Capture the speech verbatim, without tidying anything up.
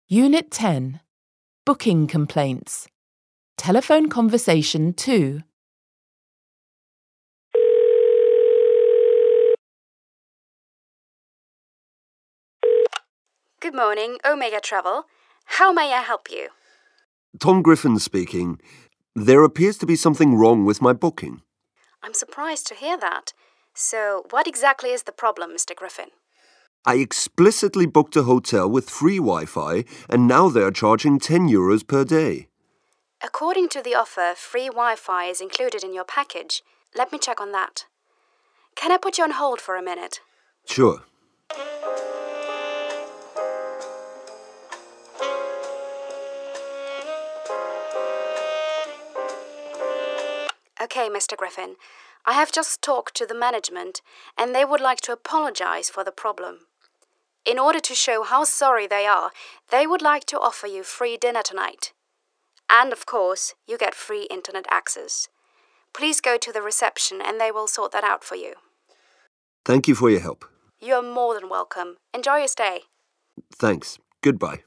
Unit ten. Booking complaints. Telephone conversation two. Good morning, Omega Travel. How may I help you? Tom Griffin speaking. There appears to be something wrong with my booking. I'm surprised to hear that. So, what exactly is the problem, Mister Griffin? I explicitly booked a hotel with free Wi-Fi and now they are charging ten euros per day. According to the offer, free Wi-Fi is included in your package. Let me check on that. Can I put you on hold for a minute? Sure. Okay, Mister Griffin. I have just talked to the management and they would like to apologize for the problem. In order to show how sorry they are, they would like to offer you free dinner tonight. And of course, you get free internet access. Please go to the reception and they will sort that out for you. Thank you for your help. You're more than welcome. Enjoy your stay. Thanks. Goodbye.